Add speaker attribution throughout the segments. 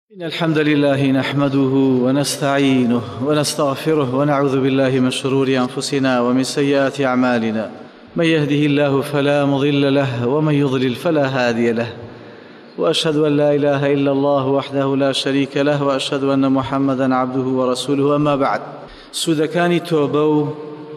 Speaker 1: إن الحمد لله نحمده ونستعينه ونستغفره ونعوذ بالله من شرور أنفسنا ومن سيئات أعمالنا. من يهده الله فلا مضل له ومن يضلل فلا هادي له، وأشهد أن لا إله إلا الله وحده لا شريك له، وأشهد أن محمدًا عبده ورسوله. أما بعد، سودەکانی تۆبە و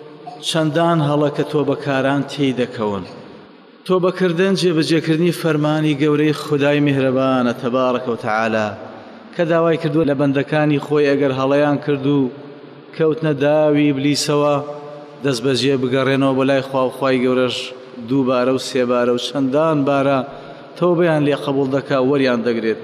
Speaker 1: چەندان هەڵە کە تۆبەکاران تێی دەکەون. تۆبەکردن جێبەجێکردنی فەرمانی گەورەی خودای میهرەبانە تەبارەکە وتەعالە کە داوای کردووە لە بەندەکانی خۆی ئەگەر هەڵەیان کردو کەوتنە داوی ئیبلیسەوە دەست بەجێ بگەڕێنەوە بۆ لای خوا، و خوای گەورەش دووبارە و سێبارە و چەندان بارە تەوبەیان لێ قبوڵ دەکا و وەریان دەگرێت.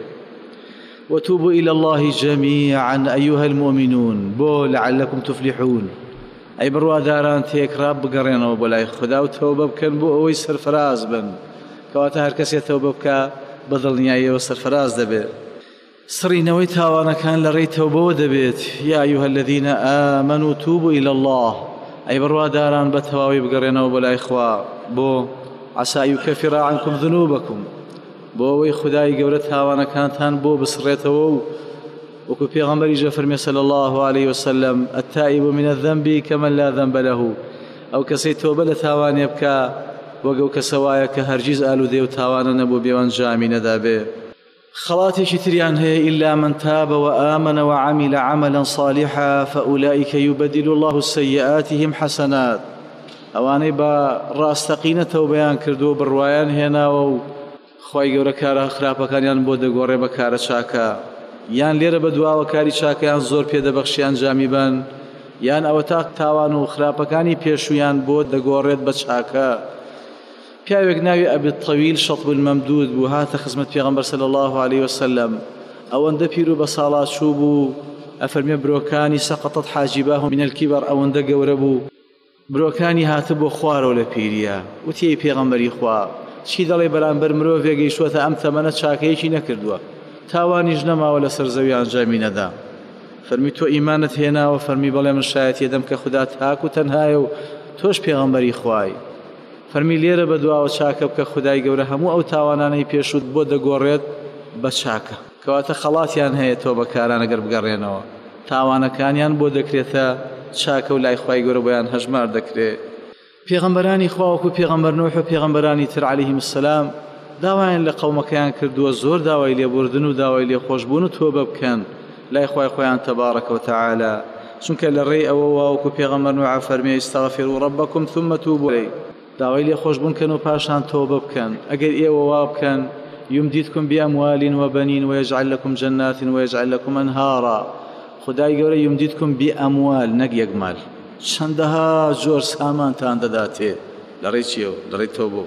Speaker 1: وتوبوا إلى الله جميعا أيها المؤمنون بۆ لعلكم تفلحون. ئەی بڕواداران تێکرا بگەڕێنەوە بۆ لای خوددا و تەوبە بکەن بۆ ئەوەی سەرفەراز بن، کەواتە هەر کەسێ تەوبە بکە بە دڵنیاییەوە سەرفەراز دەبێت. سڕینەوەی تاوانەکان لە ڕێی تەوبەوە دەبێت. یا أيها الذين آمنوا توبوا إلى الله. ئەی بڕواداران بە تەواوی بگەڕێنەوە بۆ لای خوا بۆ عسى يكفر عنكم ذنوبكم، بۆ ئەوەی خودای گەورە تاوانەکانتان بۆ بسڕێتەوە و وەکو پێغەمبەریش فەرمێ صلی الله عليه وسلم التائب من الذنب كمن لا ذنب له. ئەو کەسەی تۆبە لە تاوانێ بکە وەک ئەو کەسە وایە کە هەرگیز ئالوودەی و تاوانە نەبوو بێوەنجامی نەدابێ. خەڵاتێکی تریان هەیە إلا من تاب وآمن وعمل عملا صالحا فأولئك يبدل الله سيئاتهم حسنات. ئەوانەی بە ڕاستەقینە تەوبەیان کردو بڕوایان هێناوە و خوای گەورە کارە خراپەکانیان بۆ دەگۆڕێ بە کارە چاکە، یان لێرە بە دواوە کاری چاکەیان زۆر پێدەبەخشیان جامی بن، یان ئەوە تا تاوان و خراپەکانی پێشویان بۆ دەگۆڕێت بە چاکە. پیاوێک ناوی ئەبی الطەویل شەطب المەمدود بوو، هاتە خزمەت پێغەمبەر صلی الله عليه وسلم. ئەوەندە پیر و بە ساڵات چوو بوو، ئەفەرمێ برۆکانی سەقطت حاجباه من الكبر، ئەوەندە گەورە بوو برۆکانی هاتە بۆ خوارەوە لە پیریە. وتی پێغەمبەری خوا چی دەڵێ بەرامبەر مرۆڤێک گەیشتووەتە ئەم تەمەنە چاکەیەکی نەکردووە، تاوانیش نەماوە لەسەر زەوی ئەنجامی نەدا. فەرمی تۆ ئیمانت هێناوە؟ فەرمی بەڵێ من شایەتی دەم کە خوددا تاک و تەنهایە و تۆش پێغەمبەری خوای. فەرمی لێرە بە دواوە چاکە بکە، خودای گەورە هەموو ئەو تاوانانەی پێشوت بۆ دەگۆڕێت بە چاکە. کەواتە خەڵاتیان هەیە تۆبەکاران ئەگەر بگەڕێنەوە تاوانەکانیان بۆ دەکرێتە چاکە و لای خوای گەورە بۆیان هەژمار دەکرێت. پێغەمبەرانی خوا وەکو پێغەمبەر نوح و پێغەمبەرانی تر عەلەیهیم السەلام داوایان لە قەومەکەیان کردووە زۆر داوای لێبوردن و داوای لێخۆشبوون و تۆبە بکەن لای خوای خۆیان تەبارەکە وتەعالە، چونکە لە ڕێی ئەوە وەکو پێغەمبەر نوح فەرمێ استەغفروا ربکم ثم توبوا إليه، داوای لێخۆشبوون کەن و پاشان تۆبە بکەن. ئەگەر ئێوە وا بکەن یمدیدکم بأموال وبنین ويجعل لكم جنات ويجعل لكم أنهارا. خدای گەورە یمدیدکم بأموال نەک یەک مال، چەندەها جۆر سامانتان دەداتێ لە ڕێی چیەوە؟ لە ڕێی تۆبە.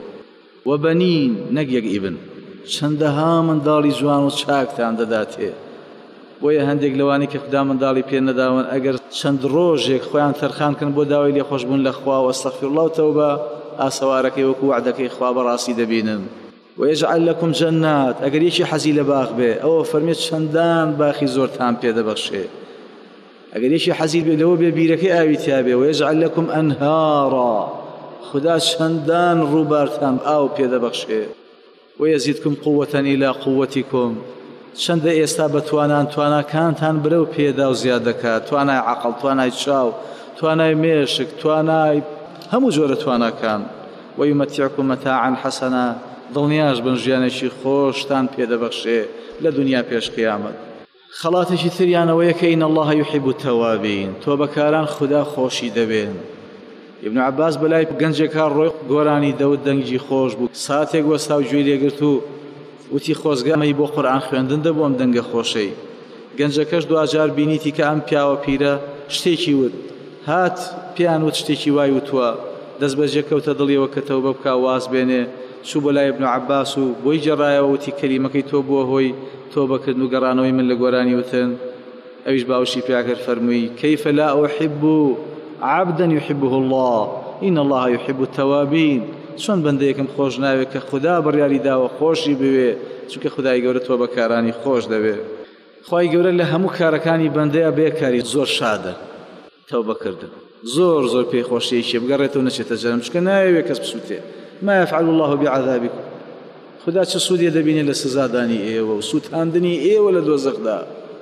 Speaker 1: وبنین نەک یەک ئیبن، چەندەها منداڵی جوان و چاکتان دەداتێ. بۆیە هەندێک لەوانی کە خوددا منداڵی پێ نەداون ئەگەر چەند ڕۆژێک خۆیان تەرخانکن بۆ داوای لێخۆشبوون لە خوا و ئەستەغفیرڵڵا و تەوبە، ئاسەوارەکەی وەکو وعدەکەی خوا بەڕاستی دەبینن. ويجعل لكم جنات، ئەگەر یەکی حەزی لە باغ بێ ئەوە فەرمێت چەندان باخی زۆرتان پێدەبەخشێ. ئەگەر یەکی حەزی لەوە بێ بیرەکەی ئاوی تیابێ. ويجعل لكم أنهارا، خدا چەندان ڕووبارتان ئاو پێدەبەخشێ. ويزيدكم قوة إلى قوتكم، چەندە ئێستا بە تواناکانتان برە و پێدا و زیاد دەکات، توانای عەقڵ، توانای چاو، توانای مێشک، توانای هەموو جۆرە تواناکان. ويمتعكم متاعا حسنا، دڵنیاش بن ژیانێکی خۆشتان پێدەبەخشێ لە دنیا پێش قیامەت. خەڵاتێکی تریانەوەیە کە ئین الله يحب التوابین، تۆبەکاران خوددا خۆشی دەبێن. ابن عباس بەلای گەنجێکا ڕۆی گۆرانی دەوت دەنگی خۆش بوو، ساتێک وەستا و گوێی لێگرت و وتی خۆزگامەی بۆ قورئان خوێندن دەبووم دەنگە خۆشەی. گەنجەکەش دوجار بینیتی کە ئەم پیاوە پیرە شتێکی وت، هات پیان وت شتێکی وای وتووە، دەست بەجێ کەوتە دڵیەوە کە تەوبە بکا واز بێنێ. چوو بۆ لای ابن عباس و بۆی جێڕایەوە وتی کەلیمەکەی تۆ بووە هۆی تۆبەکردن و گەڕانەوەی من لە گۆرانی وتن. ئەویش باوشی پیاکرد فەرمووی كيف لا أحب عبدا يحبه الله إن الله يحب التوابين. چۆن بەندەیەکم خۆش ناوێت کە خوددا بڕیاری داوە خۆشی بوێ، چونکە خودای گەورە تۆبەکارانی خۆش دەوێت. خوای گەورە لە هەموو کارەکانی بەندەیە بێکاری زۆر شادە. تەوبەکردن زۆر زۆر پێی خۆشیەکێ بگەڕێتەوە نەچێتە جەرەم، چونکە ناوێت کەس بسووتێ. ما يفعل الله بعذابكم، خدا چه سوودێ دەبینێ لە سزادانی ئێوە و سووتاندنی ئێوە لە دۆزەخدا.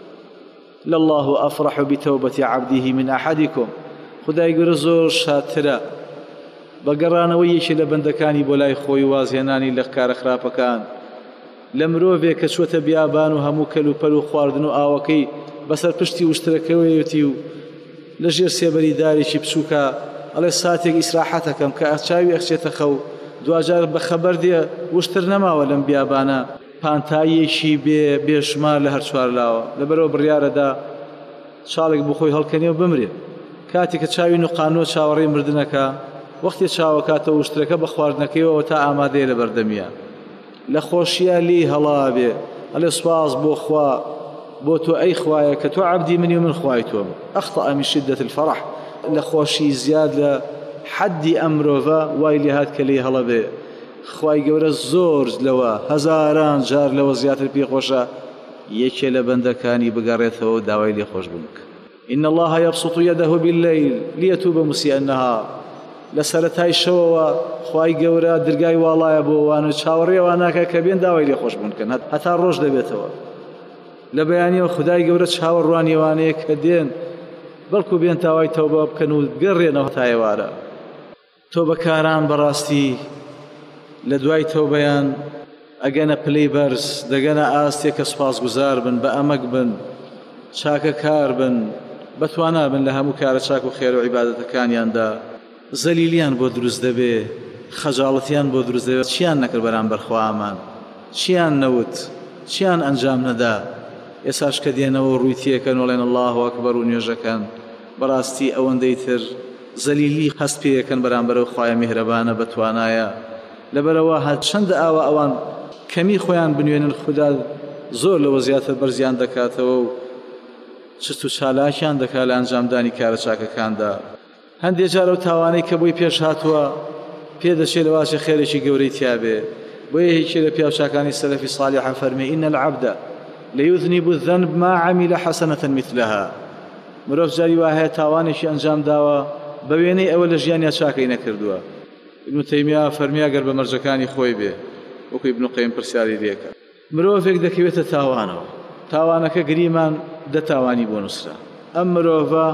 Speaker 1: لله أفرح بتوبة عبده من أحدكم. خدای گەورە زۆر شاترە بەگەڕانەوەی یەکێ لە بەندەکانی بۆ لای خۆی وازهێنانی لە کارە خراپەکان، لە مرۆڤێک کە چووەتە بیابان و هەموو کەلوپەل و خواردن و ئاوەکەی بەسەر پشتی وشترەکەوەیەتی و لە ژێر سێبەری دارێکی بچووکە ئەڵێ ساتێک ئیسراحەتەکەم کە چاوی ئەخچێتە خەو، دوجار بە خەبەر دێ وشتر نەماوە لەم بیابانە، پانتاییەکی بێشمار لە هەر چوار لاوە، لەبەرەوە بڕیارەدا چاڵێک بۆ خۆی هەڵکەنێ و بمرێ. کاتێک کە چاوی نوقانۆ چاوەڕێی مردنەکە، وەختی چاوەکاتەوە وشترەکە بە خواردنەکەیەوە تا ئامادەیە لە بەردەمیە، لە خۆشیە لی هەڵابێ ئەڵێ سوپاس بۆ خوا، بۆ تۆ ئەی خوایە کە تۆ عەبدی منی و من خوای تۆم. ئەخطأ من شدة الفرح، لە خۆشی زیاد لە حەدی ئەم مرۆڤە وای لێ هات کە لی هەڵەبێ. خوای گەورە زۆر لەوە هەزاران جار لەوە زیاتر پێخۆشە یەکێ لە بەندەکانی بگەڕێتەوە و داوای لێخۆش بنک. إن الله يبسط يده بالليل ليتوب مسيء النهار. لسرتای شەوەوە خوای گەورە دەرگای واڵایە بۆ وانە چاوەڕێوە ناکە کە بێن داوای لێخۆش بنکەن هەتا ڕۆژ دەبێتەوە. لە بەیانیەوە خدای گەورە چاوەڕوانیوانەیە کە دێن بەڵکو بێن تاوای تەوبە بکەن و بگەڕێنەوە تا ئێوارە. تۆبەکاران بەڕاستی لە دوای تەوبەیان ئەگەنە پلەی بەرز دەگەنە ئاستێک کە سوپاسگوزار بن، بە ئەمەک بن، چاکەکار بن، بەتوانە بن لە هەموو کارە چاک و خێر و عیبادەتەکانیاندا. زەلیلیان بۆ دروست دەبێ، خەجاڵەتیان بۆ دروست دەبێت. چیان نەکرد بەرامبەر خوامان، چیان نەوت، چیان ئەنجام نەدا. ئێساش کە دێنەوە ڕووی تێکەن وڵێن الله ئەکبەر و نوێژەکەن، بەڕاستی ئەوەندەی تر زەلیلی هەست پێیەکەن بەرامبەرەوە خوایە میهرەبانە بەتوانایە. لەبەرەوە هەر چەندە ئاوە ئەوان کەمی خۆیان بنوێنن خوددا زۆر لەوە زیاتر بەرزیان دەکاتەوە و چست و چالاکیان دەکات لە ئەنجامدانی کارە چاکەکاندا. هەندێک جار ئەو تاوانەی کە بۆی پێش هاتووە پێدەچێت لەواشە خێرێکی گەورەی تیابێ. بۆیە هیچی لە پیاوچاکانی سەلەفی صالح فەرمێ إن العبد ليذنب الذنب ما عمل حسنة مثلها. مرۆڤ جاری وا هەیە تاوانێکی ئەنجام داوە بە وێنەی ئەوە لە ژیانیا چاکەی نەکردووە. ابن تەیمیە فەرمی ئەگەر بە مەرجەکانی خۆی بێ، وەکو ابن قەیم پرسیاری لێکە، مرۆڤێک دەکەوێتە تاوانەوە، تاوانەکە گریمان دەتاوانی بۆ نووسرا. ئەم مرۆڤە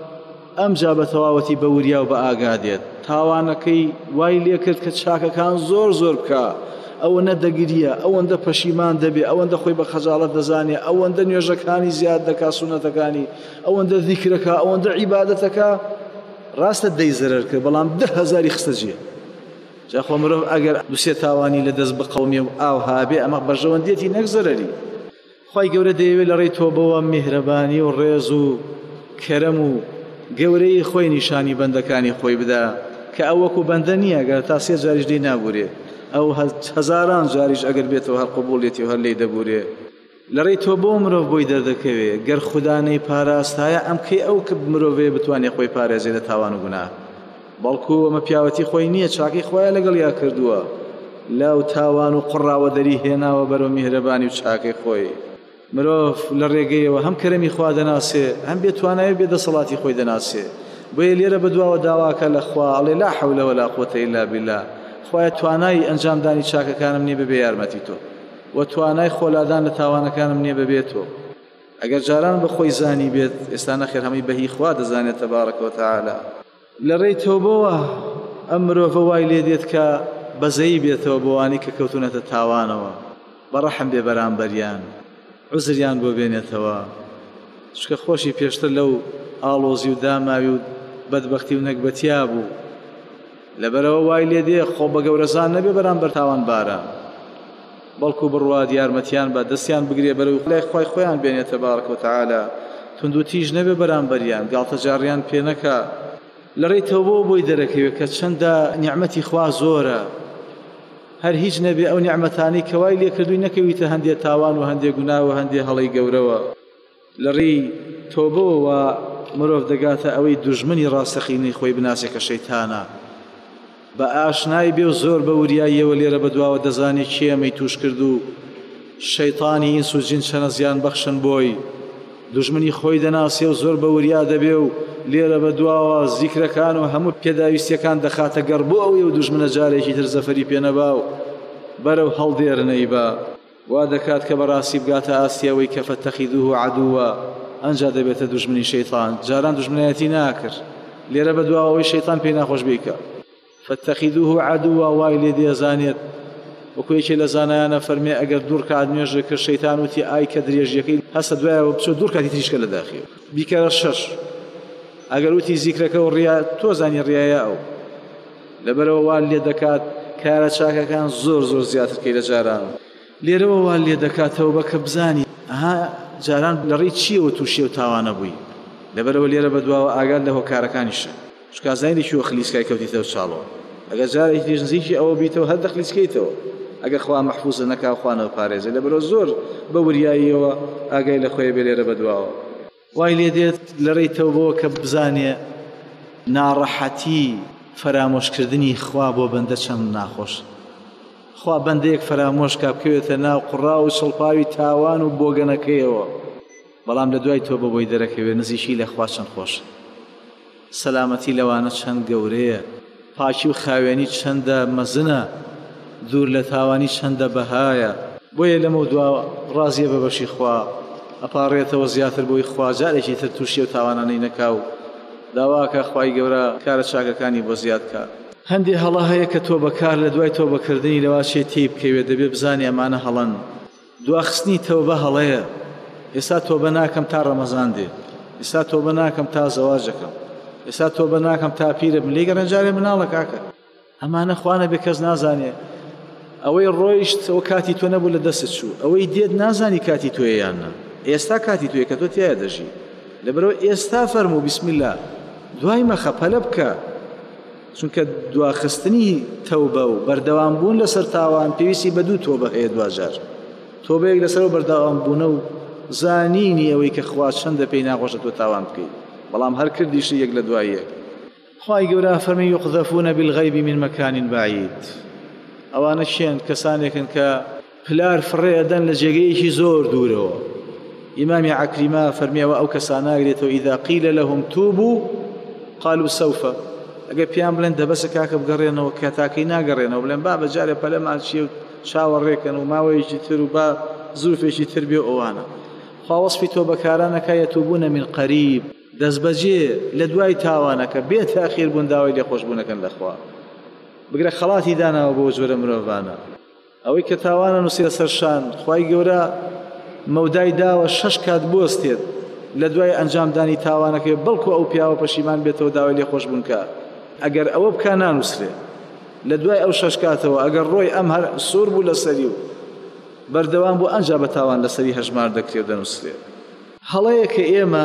Speaker 1: ئەم جا بە تەواوەتی بە وریا و بە ئاگادێت تاوانەکەی وای لێ کرد کە چاکەکان زۆر زۆر بکە، ئەوەندە دەگریە، ئەوەندە پەشیمان دەبێ، ئەوەندە خۆی بە خەجاڵەت دەزانێ، ئەوەندە نوێژەکانی زیاد دەکا، سونەتەکانی، ئەوەندە ذیکرەکە، ئەوەندە عیبادەتەکە، ڕاستە دەی زەرەر کرد، بەڵام 10,000 خستە جێ. جاخۆ مرۆڤ ئەگەر دووسێ تاوانی لە دەست بقەومێ و ئاو هابێ ئەمە بەژەوەندێتی نەک زەرەری. خوای گەورە دەیەوێت لە ڕێی تۆبەوە میهرەبانی و ڕێز و کەرەم و گەورەی خۆی نیشانی بەندەکانی خۆی بدا کە ئەو وەکو بەندە نییە ئەگەر تا 3 جاریش دەی نابورێ، ئەو هەزاران جاریش ئەگەر بێتەوە هەر قبوڵێتی و هەر لێی دەبورێ. لە ڕێی تۆبەوە مرۆڤ بۆی دەردەکەوێ گەر خودانەی پاراستایە ئەم کەی ئەو کە مرۆڤێ بتوانێت خۆی پارێزێ لە تاوان و گوناه. بەڵکو ئەمە پیاوەتی خۆی نییە، چاکەی خۆیان لەگەڵ یا کردووە، لاو تاوان و قڕاوە دەری هێناوە بەرەو میهرەبانی و چاکەی خۆی. مرۆڤ لە ڕێگەیەوە هەم کەرەمی خوا دەناسێ، هەم بێتوانایە بێدەسەڵاتی خۆی دەناسێ. بۆیە لێرە بەدواوە داواکە لە خوا، ئەڵێ لا حەول ولا قوة إلا بالله. خوایە توانای ئەنجامدانی چاکەکانم نییە بەبێ یارمەتی تۆ، و توانای خۆلادان لە تاوانەکانم نییە بەبێ تۆ. ئەگەر جاران بە خۆی زانی بێت، ئێستا نەخێر هەمووی بەهی خوا دەزانێت تەبارەکە و تەعالا. لە ڕێی تۆبەوە ئەم مرۆڤە وای لێ دێت کە بەزەیی بێتەوە بۆوانی کە کەوتونەتە تاوانەوە، بەڕەحم بێ بەرامبەریان، عوزریان بۆ بێنێتەوە. چکە خۆشی پێشتر لەو ئاڵۆزی و داماوی و بەدبەختی و نەکبەتیا بوو، لەبەرەوە وای لێ دێ خۆ بە گەورەزان نەبێ بەرامبەر تاوان بارە، بەڵکو بڕوات یارمەتیان بە دەستیان بگرێ بەرەو لای خوای خۆیان بێنێت تەبارەکە و تەعالا. تونند و تیژ نەبێ بەرامبەریان، گاڵتەجاڕیان پێ نەکا. لە ڕێی تەوبەوە بۆی دەرەکەوێت کە چەندە نیعمەتی خوا زۆرە، هەر هیچ نەبێ ئەو نیعمەتانی کە وای لێ کردووی نەکەویتە هەندێک تاوان و هەندێک گوناه و هەندێک هەڵەی گەورەوە. لە ڕێی تۆبەوە مرۆڤ دەگاتە ئەوەی دوژمنی ڕاستەقینەی خۆی بناسێ کە شەیتانە، بە ئاشنای بێ و زۆر بە وریاییەوە لێرە بەدواوە دەزانێت کێمەی توش کرد و شەیتانی ئینس و جین چەنە زیان بەخشن بۆی. دوژمنی خۆی دەناسێ و زۆر بە وریا دەبێ و لێرە بەدواوە زیکرەکان و هەموو پێداویستیەکان دەخاتە گەڕ بۆ ئەوەی و دوژمنە جارێکی تر زەفەری پێنەبا و بەرەو هەڵدێرنەی بە وا دەکات کە بەڕاستی بگاتە ئاسیەوەی کە فەتەخیدوه عەدووە ئەنجا دەبێتە دوژمنی شەیطان. جاران دوژمنایەتی ناکرد لێرە بەدواوەوەی شەیطان پێی ناخۆش بیکە. فەتەخیدوه عەدووە وای لێ دێزانێت وەکو یەکێ لە زانایانە فەرمێ ئەگەر دوور کات نوێژە کرد شەیطان وتی ئای کە درێژیەکەی هەستە دوایەوە بچۆ دوور کاتی تریشکە لە داخیەوە بیکەرە شەش. ئەگەر وتی زیکرەکە و ڕیا تۆ زانی ڕیایە ئەو لەبەرەوە وا لێ دەکات کارە چاکەکان زۆر زۆر زیاتر کەی لە جاران. لێرەوە وا لێ دەکاتەوە بە کە بزانی ئەها جاران لەڕێی چیەوە تووشێ و تاوانە بووی. لەبەرەوە لێرە بەدواوە ئاگات لە هۆکارەکانیشە چکە زانێکی خلیسکای کەوتیتەوە چاڵەوە. ئەگەر جارێکی تریش نزیکی ئەوە بیتەوە هەر دەخلیسکەیتەوە ئەگەر خوا مەحفوظە نەکا خوانەوە پارێزە. لەبەرەوە زۆر بە وریاییەوە ئاگای لە خۆی بێ لێرە بەدواوە. وای لێ دێت لەڕێی تەوبەوە کە بزانێ ناڕەحەتی فرامۆشکردنی خوا بۆ بەندە چەند ناخۆش. خوا بەندەیەک فرامۆش کا بکەوێتە ناو قوڕا و چڵپاوی تاوان و بۆگەنەکەیەوە بەڵام لە دوای تۆبە بۆی دەرەکەوێ نزیشی لە خوا چەند خۆش. سەلامەتی لەوانە چەند گەورەیە، پاکی و خاوێنی چەندە مەزنە، دوور لە تاوانی چەندە بەهایە. بۆیە لەمە دوا ڕازیە بە بەشی خوا ئەپاڕێتەوە زیاتر بۆی خوا جارێکی تر تووشی و تاوانانەی نەکاو داواکە خوای گەورە کارە چاکەکانی بۆ زیاد کات. هەندێک هەڵە هەیە کە تۆ بەکار لە دوای تۆ بەکردنی لەوا چێ تێی بکەوێت دەبێ بزانی ئەمانە هەڵەن. دواخستنی تەوبە هەڵەیە. ئێستا تۆبە ناکەم تا ڕەمەزان دێ، ئێستا تۆبە ناکەم تا زەواجەکەم، ئێستا تۆبە ناکەم تا پیرە بم لێگەڕێن جارێ مناڵە کاکە. ئەمانە خوانە بێ کەس نازانێ. ئەوەی ڕۆیشت ئەو کاتی تۆ نەبوو لە دەستت چوو، ئەوەی دێت نازانی کاتی تۆیە یان نا. ئێستا کاتی تۆیە کە تۆ تایە دەژی. لەبەرەوە ئێستا فەرموو بیسمیللا دوای مەخە پەلە بکە. چونکە دواخستنی تەوبە و بەردەوامبوون لەسەر تاوان پێویستی بە دوو تۆبە هەیە دوجار. تۆبەیەک لەسەر بەردەوامبوونە و زانینی ئەوەی کە خوا چەندە پێی ناخۆشە تۆ تاوان بکەیت، بەڵام هەر کردیشی یەک لە دوای یەک. خوای گەورە فەرمی یقذەفونە بالغەیب من مەکان بعید. ئەوانە شێن کەسانێکن کە پلار فڕێدەن لە جێگەیەکی زۆر دوورەوە. ئیمامی عەکریمە فەرمیەوە ئەو کەسانە ئەگرێتەوە ئیذا قیل لهم توبوا قالوا سوف. ئەگەر پیان بڵێن دەبەسە کاکە بگەڕێنەوە کە تاکەی ناگەڕێنەوە بڵێن با بەجارێ پەلەمان چیە و چاوەڕێکەن و ماوەیەکی تر و با زولفێکی تر بێ ئەوانە. خوا وەسفی تۆبەکارانەکە یەتوبونە من قەریب، دەستبەجێ لە دوای تاوانەکە بێ تاخیر بوون داوای لێخۆشبوونەکەن لەخوا. بگرە خەڵاتی داناوە بۆ جۆرە مرۆڤانە. ئەوەی کە تاوانە نووسێ سەرشان خوای گەورە مەودای داوە 6 کات بوەستێت لە دوای ئەنجامدانی تاوانەکە بەڵکو ئەو پیاوە پەشیمان بێتەوە داوای لێخۆشبوونکە. ئەگەر ئەوە بکە نانووسرێ لە دوای ئەو 6 کاتەوە ئەگەر ڕۆی ئەم هەر سوور بوو لەسەری و بەردەوام بوو ئەنجا بە تاوان لەسەری هەژمار دەکرێ و دەنووسرێ. هەڵەیە کە ئێمە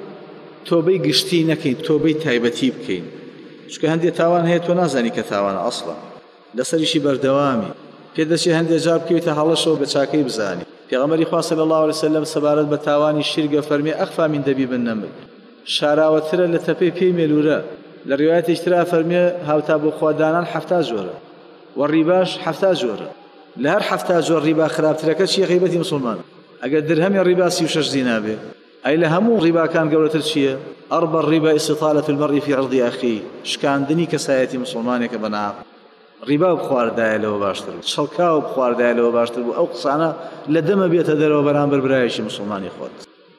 Speaker 1: تۆبەی گشتی نەکەین، تۆبەی تایبەتی بکەین. چونکە هەندێک تاوان هەیە تۆ نازانی کە تاوانە ئەسڵە، لەسەریشی بەردەوامی پێدەچێ هەندێک جار بکەویتە هەڵەشەوە بە چاکەی بزانی. پێغەمبەری خوا صلی الله علیه وسلم سەبارەت بە تاوانی شیرگە فەرمی ئەخفا من دەبیب النمل، شاراوەترە لە تەپەی پێی مێلوورە. لە ڕیوایەتێک ترا فەرمێ هاوتا بۆ خوادانان 70 جۆرە و ڕیباش 70 جۆرە. لە هەر 70 جۆر ڕیبا خراپترەکە چیە؟ غیبەتی مسلمان. ئەگەر درهەمی ڕیبا 36 زینا بێ، ئەی لە هەموو ڕیباکان گەورەتر چییە؟ ئەربە ڕیبا ئیستیطالة المرء في عرض أخيه، شکاندنی کەسایەتی مسلمانێکە بەناحق. ڕیبا بخواردایە لەوە باشتر بوو، شەڵکاو بخواردایە لەوە باشتر بوو. ئەو قسانە لە دەمە بێتە دەرەوە بەرامبەر برایەکی مسلمانی خۆت.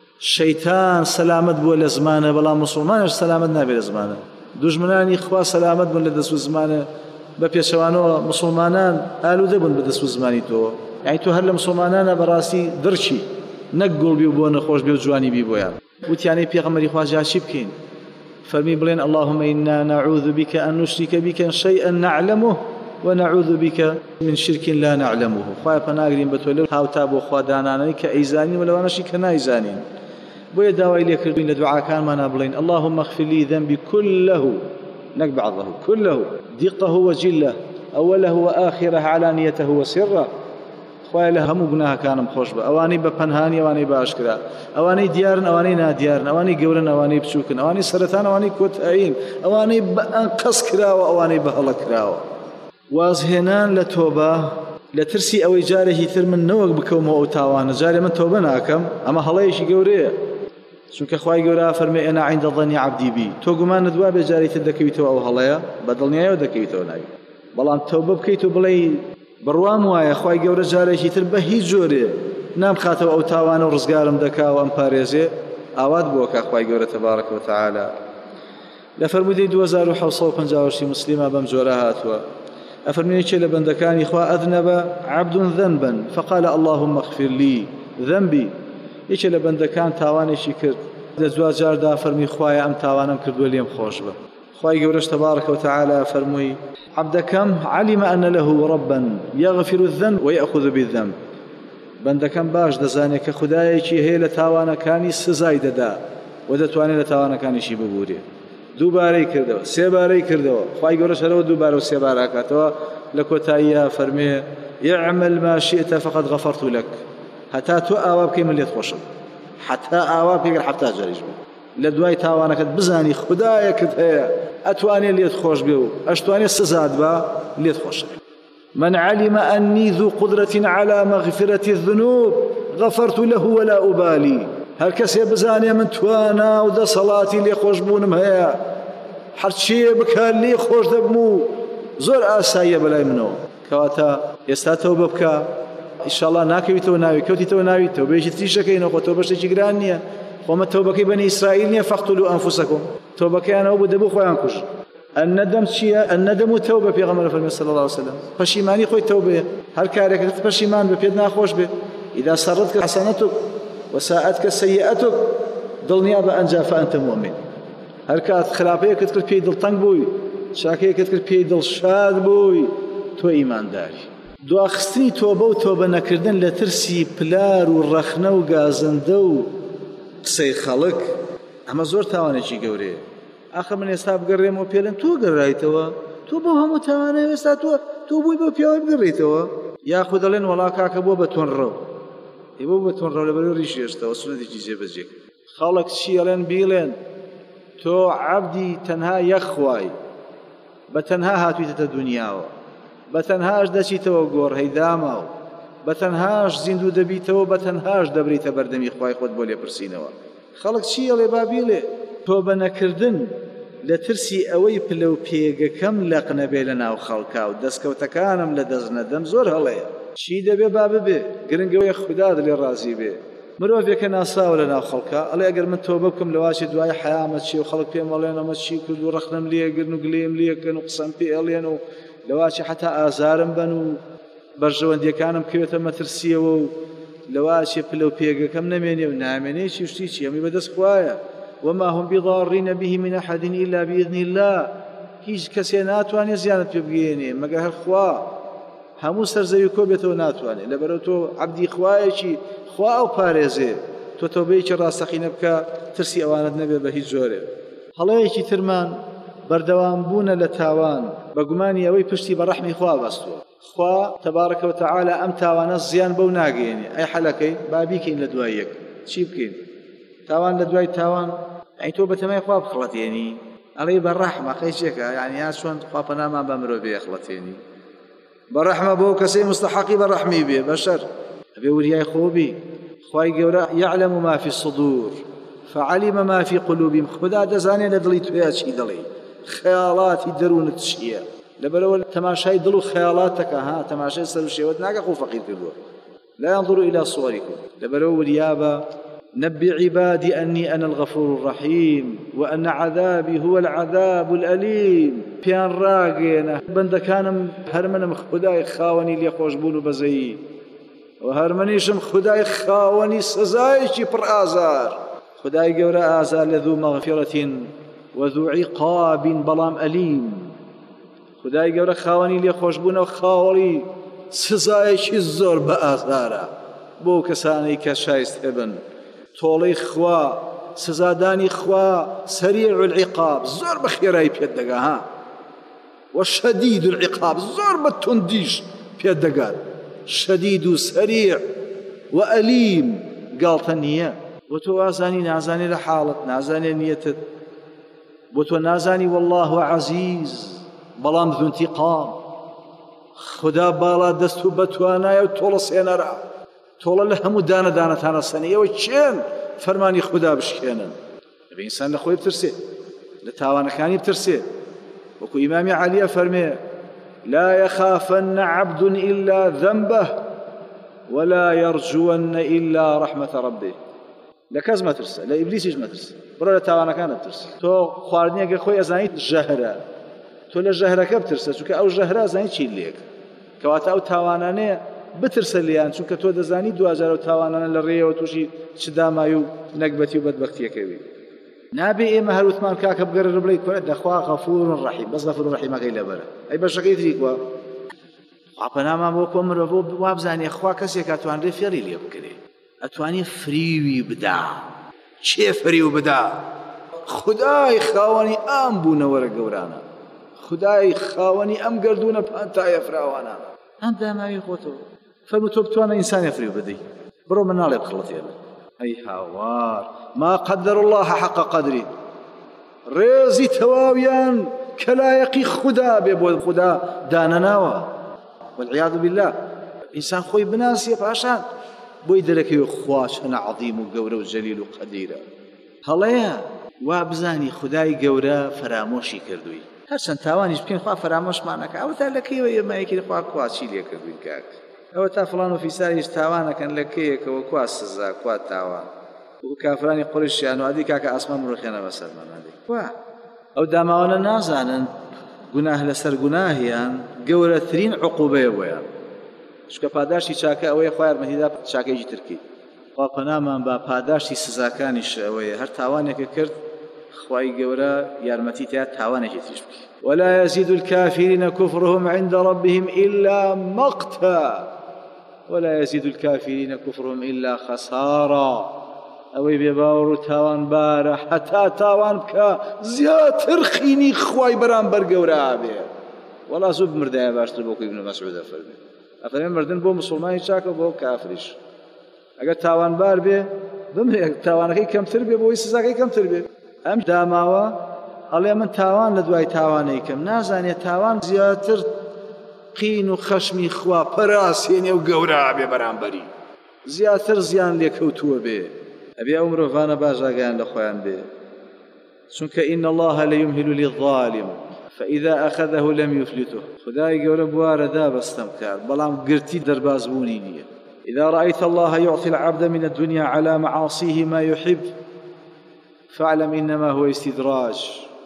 Speaker 1: شەیتان سەلامەت بووە لە زمانە، بەڵام مسلمانش سەلامەت نابێت لە زمانە. دوژمنانی خوا سەلامەت بوون لە دەست و زمانە، بە پێچەوانەوە مسلمانان ئالوودە بوون بە دەست و زمانی تۆ. یعنی تۆ هەر لە مسلمانانە بەڕاستی دڕچی نەک گوڵبی و بۆ نەخۆش بێ و جوانی بی بۆیان. وتیانەی پێغەمبەری خوا جا چی بکەین؟ فەرمی بڵێن اللهم إنا نعوذ بك أن نشرك بك شيئا نعلمه ونعوذ بك من شرك لا نعلمه. خوای پەناگرین بە تۆ لەو هاوتا بۆ خوادانانەی کە ئەیزانین و لەوانەشی کە نایزانین. بۆیە داوای لێکردوین لە دوعاکانمانە بڵێن اللهم اغفر لي ذنبي كله، نەک بعضه، كله دقه وجله أوله وآخره علانيته وسره. خوای لە هەموو گوناهەکانم خۆش بە، ئەوانەی بە پەنهانی، ئەوانەی بە ئاشکرا، ئەوانەی دیارن، ئەوانەی نادیارن، ئەوانەی گەورن، ئەوانەی بچووکن، ئەوانەی سەرەتان، ئەوانەی کۆتایین، ئەوانەی بە ئەنقەس کراوە، ئەوانەی بە هەڵە کراوە. وازهێنان لە تۆبە لە ترسی ئەوەی جارێکی تر من نەوەک بکەومەوە ئەو تاوانە، جارێ من تۆبە ناکەم، ئەمە هەڵەیەکی گەورەیە. چونکە خوای گەورە فەرمێ ئەنا عیند ظەنی عەبدی بی، تۆ گومان ندوا بێ جارێکی تر دەکەویتەوە ئەو هەڵەیە، بە دڵنیاییەوە دەکەویتەوە ناوی. بەڵام تەوبە بکەیت و بڵێ بڕوام وایە خوای گەورە جارێکی تر بە هیچ جۆرێ نامخاتەوە ئەو تاوانە و ڕزگارم دەکا و ئەم پارێزێ ئاوات بووە کە خوای گەورە تەبارەکە و تەعالە لە فەرموودەی 2750 مسلمە بەم جۆرە هاتووە ئەفەرمێ چێ لە بەندەکانی خوا ئەذنەبە عەبد ذەنبا فقال اللهم اغفر لي ذنبي یەکێ لە بەندەکان تاوانێکی کرد لە دوای جاردا فەرمی خوایە ئەم تاوانم کردووە لێم خۆش بە خوای گەورەش تەبارەکە و تەعالە فەرمووی عەبدەکەم علم أن له ربا يغفر الذنب ويأخذ بالذنب بەندەکەم باش دەزانێت کە خودایەکی هەیە لە تاوانەکانی سزای دەدا و دەتوانێت لە تاوانەکانیشی ببورێ دووبارەی کردەوە سێبارەی کردەوە خوای گەورەش هەرەوە دووبارە و سێبار ئاکاتەوە لە کۆتاییە فەرمێ اعمل ما شئت فقد غفرت لك هەتا تۆ ئاوا بکەی من لێت خۆشم حتا ئاوا بکەی حتا جاریش بێ لە دوای تاوانەکەت بزانی خودایەکت هەیە ئەتوانێت لێت خۆش بێ و ئەشتوانێت سزات بە لێت خۆش من علم أني ذو قدرة على مغفرة الذنوب غفرت له ولا أبالي هر کەسێ بزانێ من توانا و دەسەڵاتی لێ خۆشبوونم هەیە هەرچیە بکات لێ خۆش دەبم و زۆر ئاساییە بەلای منەوە کەواتە ئێستا تەوبە بکە ئینشاءڵڵا ناکەویتەوە ناوی کەوتیتەوە ناوی تەوبەیەکی تریشەکەینەوە تۆ بەشتێکی گران نییە خۆمە تەوبەکەی بەنی ئیسرائیل نییە فەقتولوا ئەنفوسەکم تەوبەکەیانەوە بوو دەبوو خۆیان کوژ الندم چییە الندم و تەوبە پێغەمبەر فەرمێ صلی الله عليه وسلم پەشیمانی خۆی تەوبەیە هەر کارێکت پەشیمان بە پێت ناخۆش بێ إذا سرتك حسنتك وساءتك سيئتك دڵنیا بە ئەنجا فأنت مؤمن هەر کات خراپەیەکت کرد پێی دڵتەنگ بووی چاکەیەکت کرد پێی دڵشاد بووی تۆ ئیمانداری دواخستنی تۆبە و تۆبە نەکردن لە ترسی پلار و ڕەخنە و گازندە و قسەی خەڵک ئەمە زۆر تاوانێکی گەورەیە ئاخە من ئێستا بگەڕێمەوە پێڵێن تۆ گەڕایتەوە تۆ بۆ هەموو تاوانەیە ئێستا تۆ بووی بۆ پیاوە بگەڕیتەوە یاخود دەڵێن وەڵا کاکە بۆ بە تۆنڕە بۆ بە تۆنڕە لەبەرەوە ڕیش هێشتەوە سونەتێکی جێبەجێ خەڵک چیەڵێن بیڵێن تۆ عەبدی تەنها یەک خوای بە تەنها هاتوویتە دونیاوە بە تەنهاش دەچیتەوە گۆڕ هەیداما و بە تەنهاش زیندوو دەبیتەوە بە تەنهاش دەبریتە بەردەمی خوای خۆت بۆ لێپرسینەوە خەڵک چیەڵێ با بیڵێ تۆبە نەکردن لە ترسی ئەوەی پلە و پێگەکەم لەق نەبێ لە ناو خەڵکا و دەستکەوتەکانم لە دەست نەدەم زۆر هەڵەیە چی دەبێ با ببێ گرنگەوەی خوددا دلێ ڕازی بێ مرۆڤێکە ناساوە لە ناو خەڵکا ئەڵێ ئەگەر من تۆبە بکەم لەواشی دوای حەیامە چی و خەڵک پێم ئەڵێن ئەمە چی کرد و ڕەخنەم لێگرن و گلێم لێکن و قسەم پێ ئەڵێن و لەواشی حتا ئازارم بن و بەرژەوەندیەکانم کەوێتە مەترسیەوە و لەواشی پلە و پێگەکەم نەمێنێ و نامێنێ چی شتی چی ئەمی بەدەست خوایە وما هم بضارين به من أحد إلا بإذن الله هیچ کەسێ ناتوانێت زیانت پێ بگەێنێ مەگەر هەر خوا هەموو سەرزەوی کۆ بێتەوە ناتوانێت لەبەرەوە تۆ عەبدی خوایەکی خوا ئەو پارێزێ تۆ تۆبەیەکی ڕاستەقینە بکە ترسی ئەوانت نەبێت بە هیچ جۆرێ هەڵەیەکی ترمان بەردەوام بوونە لە تاوان بە گومانی ئەوەی پشتی بە ڕەحمی خوا بەستووە خوا تەبارەکە و تەعالە ئەم تاوانە زیان بەو ناگەێنێ ئەی حەلەکەی با بیکەین لە دوای یەک چی بکەین تاوان لە دوای تاوان ئەی تۆ بەتەمای خوا بخڵەتێنی ئەڵێ بە ڕەحمە قەیچێکە یعنی یا چۆن خوا پەنامان بە مرۆڤ بێخڵەتێنی بە ڕەحمە بۆ کەسەی مستحەقی بە ڕەحمی بێ بەشەر ئەبێ وریای خۆبی خوای گەورە يعلم ما في الصدور فعلم ما في قلوبهم خدا دەزانێت لە دڵی تۆیە چی دڵی خەیاڵاتی دەروونت چییە لەبەرەوە تەماشای دڵ و خەیاڵاتەکە ها تەماشای سەر و شێوەت ناکە خۆ فەقیر کردووە لا ينظر إلى صوركم لەبەرەوە وریابە نبئ عبادي أني أنا الغفور الرحيم وأن عذابي هو العذاب الأليم بيان راقينا بندكانم هرمنم خداي خاوني لي خوشبون بزي وهرمنيشم خداي خاوني سزايشي پر آزار خداي قورا آزار لذو مغفرة وذو عقاب بلام أليم خداي قورا خاوني لي خوشبون وخاولي سزايشي الزور بآزارا بو كساني كشايست ابن تۆڵەی خوا سزادانی خوا سەریع العقاب زۆر بە خێرایی پێت دەگا ها وشەدید العقاب زۆر بە توندیش پێت دەگات شەدید و سەریع و ئەلیم گاڵتە نییە بۆ تۆ ئازانی نازانێ لە حاڵت نازانێ نیەتت بۆ تۆ نازانی والله عەزیز بەڵام ذو انتقام خدا باڵا دەست و بەتوانایە و تۆڵە سێنەرە تۆڵە لە هەموو دانە دانەتانە سەنیەوە چێن فەرمانی خوددا بشکێنن دەبێ ئینسان لە خۆی بترسێ لە تاوانەکانی بترسێ وەکو ئیمامی عەلیە فەرمێ لا يخافن عبد إلا ذنبه ولا يرجون إلا رحمة ربه. لكز ما ترسى لا إبليسيش ما ترسى برا تاوانا كانت ترسى تو خواردنيك خوي أزايد جهرة تو لجهرة كبترسى شوك أو جهرة زايد شي ليك كواتا أو تاوانا بترسى ليان شوك تو دزاني دواجر أو تاوانا للرية وتوشي شدامايو نقبتي وبدبختي كوي نابي إيه مهر وثمان كاكا بقرر بليك فرد أخواه غفور رحيم بس غفور رحيم أغير لبرا أي بشكي تريكوا وابنا ما بوكو مرفو وابزاني أخواه كسي كاتوان ريفيري ليه بكري أتواني فريوي بدا چه فريو بدا خداي خاواني أم بونا ورق قورانا خداي خاواني أم قردونا بانتا يفراوانا أم داما يخوتو فالمتوبتوانا إنسان يفريو بدي برو من نالي بخلطي أي هاوار ما قدر الله حق قدري ريزي تواويان كلايقي خدا بيبو خدا دانناوا والعياذ بالله إنسان خوي بناسي باشان بۆی دەرەکەوێ خوا چەنە عەظیم و گەورە و جەلیل و قەدیرە هەڵەیە وا بزانی خودای گەورە فەرامۆشی کردووی هەرچەند تاوانیش بکەین خوا فەرامۆشمان نەکات ئەوە تا لەکەیەوە ئێمایەکی خوا کوا چی لێ کردوین کاک ئەوە تا فڵان و فیساریش تاوانەکەن لەکەیەکەوە کوا سزا کوا تاوان وەکو کافرانی قوڕیشیان و ئەدی کاکە ئاسمان بڕۆخێنە بەسەرمان ئەدی کوا ئەو داماوانە نازانن گوناه لەسەر گوناهیان گەورەترین عوقوبەیە بۆیان شکە پاداشتی چاکە ئەوەیە خوا یارمەتیدا چاکەیەکی ترکی خوا پەنامان با پاداشتی سزاکانیش ئەوەیە هەر تاوانێکە کرد خوای گەورە یارمەتی تیا تاوانێکی تریش بکە ولا يزيد الكافرين كفرهم عند ربهم إلا مقتا ولا يزيد الكافرين كفرهم إلا خسارا ئەوەی بێباوەڕ و تاوان بارە حتا تاوان بکە زیاتر خینی خوای بەرامبەر گەورە بێ وەڵا زوو بمردایە باشتر بۆ کوی ابن مسعود ئەفەرمێ ئەفەرمێ مردن بۆ مسڵمانی چاکە بۆ کافریش ئەگەر تاوانبار بێ بمرێ تاوانەکەی کەمتر بێ بۆی سزاکەی کەمتر بێ ئەم داماوە ئەڵێ من تاوان لە دوای تاوانەی کەم نازانێت تاوان زیاتر قین و خەشمی خوا پەراسێنێ و گەورە بێ بەرامبەری زیاتر زیان لێکەوتووە بێ ئەبێ ئەو مرۆڤانە باش ئاگایان لە خۆیان بێ چونکە ئین الله لەیمهل للظالم فإذا أخذه لم يفلته خدای گەورە بوارە دابەستەم کار بەڵام گرتی دەربازبوونی نییە إذا رأيت الله يعطي العبد من الدنيا على معاصيه ما يحب فاعلم إنما هو استدراج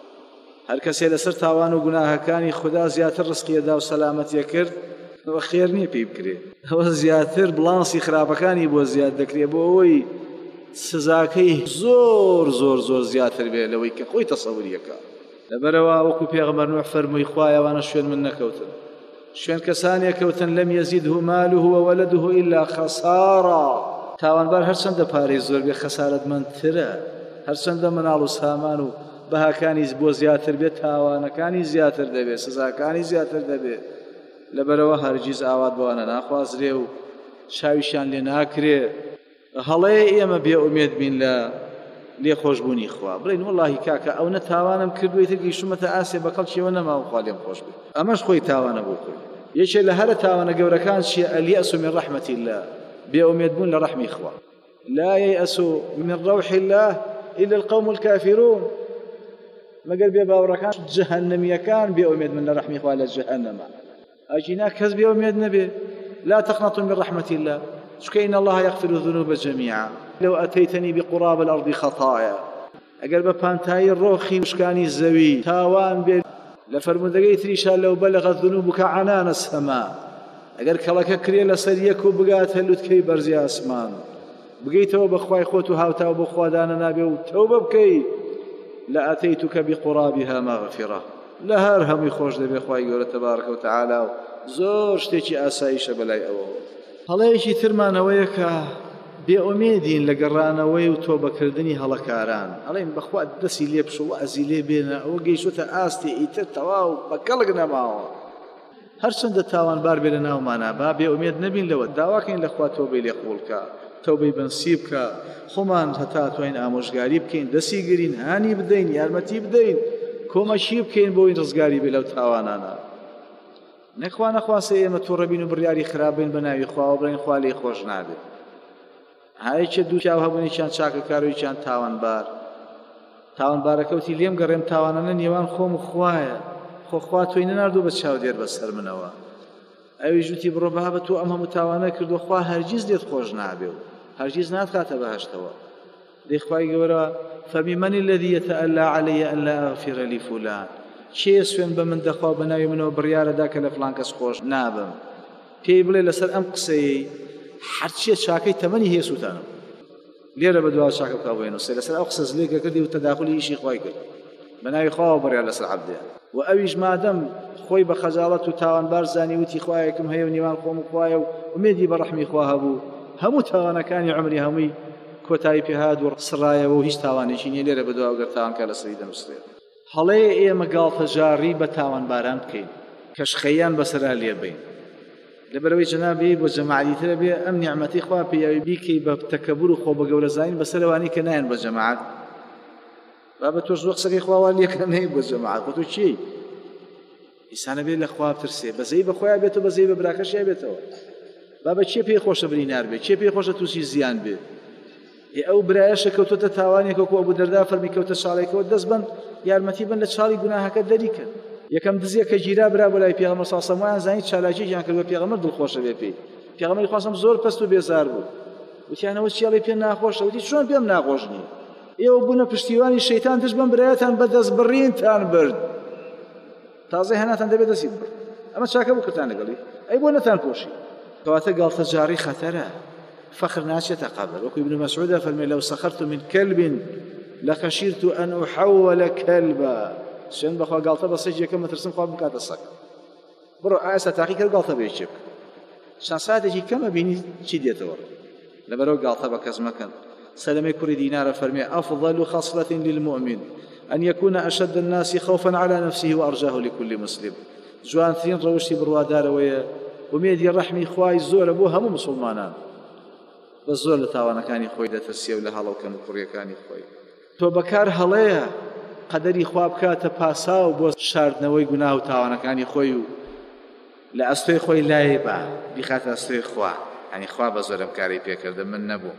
Speaker 1: هەر کەسێ لەسەر تاوان و گوناهەکانی خدا زیاتر ڕزقیەدا و سەلامەتیە کرد ئەوە خێر نییە پێی بکرێ ئەوە زیاتر بڵانسی خراپەکانی بۆ زیاد دەکرێت بۆ ئەوەی سزاکەی زۆر زۆر زۆر زیاتر بێ لەوەی کە خۆی تەسەووریەکە لەبەرەوە وەکو پێغەمبەر نوح فەرمووی خوای ئەوانە شوێن من نەکەوتن شوێن کەسانێک کەوتن لەم يزيده ماله وولده إلا خسارا تاوانبار هەرچەندە پارەی زۆر بێ خەسارەتمەندترە هەرچەندە مناڵ و سامان و بەهاکانی بۆ زیاتر بێت تاوانەکانی زیاتر دەبێت سزاکانی زیاتر دەبێت لەبەرەوە هەرگیز ئاوات بۆوانە ناخوازرێ و چاویشان لێ ناکرێ هەڵەیە ئێمە بێ ئومێد بین لە لێخۆشبوونی خوا بڵێن وەڵاهی کاکە ئەو نەتاوانم کردووی تر گەیشتومەتە ئاسێ بە کەڵکیەوە نەماوە خوا لێم خۆش بێت ئەمەش خۆی تاوانە بۆ خۆی یەکێک لە هەرە تاوانە گەورەکان چییە اليأس من رحمة الله بێ ئومێد بوون لە ڕەحمی خوا لا ييأس من روح الله إلا القوم الكافرون مەگەر بێ باوەڕەکان جەهەنەمیەکان بێ ئومێد من لە ڕەحمی خوا لە جەهەنەمە ئەجینا کەس بێ ئومێد نەبێ لا تقنطوا من رحمة الله چونکە إن الله يغفر الذنوب جميعا لو أتيتني بقراب الأرض خطايا ئەگەر بە پانتایی ڕۆخی مشکانی زەوی تاوان بێ لە فەرموودەگەی تریشا لەو بەلەغەت ذنوبك عنان السماء ئەگەر کەڵەکە کرێ لەسەر یەک و بگاتە لوتکەی بەرزی ئاسمان بگەیتەوە بە خوای خۆت و هاوتاو بۆ خوادانە نابێ و تەوبە بکەی لأتيتك بقرابها مغفرة لە هەر هەمووی خۆش دەبێ خوای گەورە تەبارەکە وتەعالا و زۆر شتێکی ئاسایشە بەلای ئەوە هەڵەیەکی ترمانەوەیە کە بێئومێدین لە گەڕانەوەی و تۆبەکردنی هەڵەکاران ئەڵێن بەخوا دەستی لێ بشە و ئەزی لێ بێنە ئەوە گەیشتە ئاستی ئیتر تەواو بە کەڵک نەماوە هەرچەندە تاوانبار بێ لە ناومانە با بێئومێد نەبین لەوە داواکەین لەخوا تۆبەی لێ قبوڵ بکە تەوبەی بەنسی بکە خۆمان هەتا توانین ئامۆژگاری بکەین دەستی گرین هانی بدەین یارمەتی بدەین کۆمەکی بکەین بۆی ڕزگاری بێ لەو تاوانانە نەخوا نەخواسێ ئێمە تووڕەبین و بڕیاری خراپبین بە ناوی خوا و بڵێین خوا لێی خۆش نابێت هایچە دوو پیاو هەبوونیان چاکەکارویان تاوانبارەکەوتی لێم گەڕێم تاوانانە نێوان خۆم و خوایە خۆخوا تۆی نەناردوو بە چاودێر بەسەر منەوە ئەوی ژوتی بڕۆ بابە تۆ ئەم هەموو تاوانە کردو خوا هەرگیز لێت خۆش نابێ و هەرگیز ناتخاتە بەهەشتەوە دەی خوای گەورە فەرمی من الذي يتألى علي أن لا أغفر لفلان چێ سوێن بە من دەخوا بە ناوی منەوە بڕیارەدا کە لە فڵان کەس خۆش نابم پێی بڵێ لەسەر ئەم قسەی هەرچیە چاکەی تەمەنی هەیە سووتانم لێرە بە دوا چاکە بکە بێنووسێ لەسەر ئەو قسە زلێکە کردی و تەداخلی ئیشی خوای کرد بە ناوی خواوە بڕیار لەسەر عەبدێ و ئەویش مادەم خۆی بە خەجاڵەت و تاوانبار زانی وتی خوایەکم هەیە و نێوان خۆم و خوایە و ومێدی بە ڕەحمی خوا هەبوو هەموو تاوانەکانی عمری هەمووی کۆتایی پێهات و سڕایەوە و هیچ تاوانێکی نییە لێرە بە دوا گەر تاوانکە لەسەری دەنووسێت هەڵەیە ئێمە گاڵتەجاری بە تاوانباران بکەین کەشخەیان بەسەرا لێ بین لەبەرەوەی جەنابی بۆ جەماعەتی ترە بێ ئەم نیعمەتی خوا پێیاوی بیکەی بە تەکەبور و خۆ بە گەورەزانی بەسەرەوانی کە نایەن بە جەماعەت بابە تۆش وە قسەکەی خواوا لێکە نەی بۆ جەماعەت بۆ تۆ چی ئینسانە بێت لە خوا بترسێ بەزەی بە خۆیان بێت و بەزەی بە براکەشیان بێتەوە بابە چێ پێی خۆشە برینار بێت چێ پێی خۆشە تووشی زیان بێت ئەو برایەشە کەوتۆتە تاوانێکە و ئەبوو دەردا فەرمی کەوتە چاڵێکەوە دەست بن یارمەتی بن لە چاڵی گوناهەکە دەریکە یەکەم دزیە کە گیرا برا بۆ لای پێغەمبەر صلی الله علیه و سلم زانی چالاکییان کرد بە پێغەمبەر دڵخۆشە بێ پێی پێغەمبەری خوا زۆر پەست و بێزار بوو وتیانەوە چیاڵی پێ ناخۆشە وتی چۆن پێم ناخۆش نییە ئێوە بوونە پشتیوانی شەیتان تش بم برایەتان بەدەست بڕینتان برد تازەی هەناتان دەبێت دەستی برد ئەمە چاکە بوو کردتان لەگەڵی ئەی بۆ نەتان پۆشی کەواتە گاڵتەجاری خەتەرە فخر ناچێتە قەبر وەکو ابن مسعود فەرمێ لەو سەخرت من كلب لخشیرت أن أحول كلبا شێن بەخوا گاڵتە بە سەجێکە مەترسم خوا بکاتە سەگ بڕۆ ئاستا تاقی کرد گاڵتە بێ چێ بکە چەند ساتێکی کەمە بینی چی دێتەوە لەبەرەوە گاڵتە بە کەس مەکەن سەلەمەی کوڕی دینارە فەرمێ أفضل خصلة للمؤمن أن يكون أشد الناس خوفا على نفسه وأرجاه لكل مسلم جوانترین ڕەوشی بڕوادارەوەیە ومێدی ڕەحمی خوای زۆرە بۆ هەموو مسلمانان بە زۆر لە تاوانەکانی خۆی دەترسێ و لە هەڵەوکەم و کوڕیەکانی خۆی تۆ بەکار هەڵەیە قەدەری خوا بکاتە پاسا و بۆ شاردنەوەی گوناه و تاوانەکانی خۆی و لە ئەستۆی خۆی لایێ بە بیخاتە ئەستۆی خوا یعنی خوا بە زۆرم کاری پێکردە من نەبوو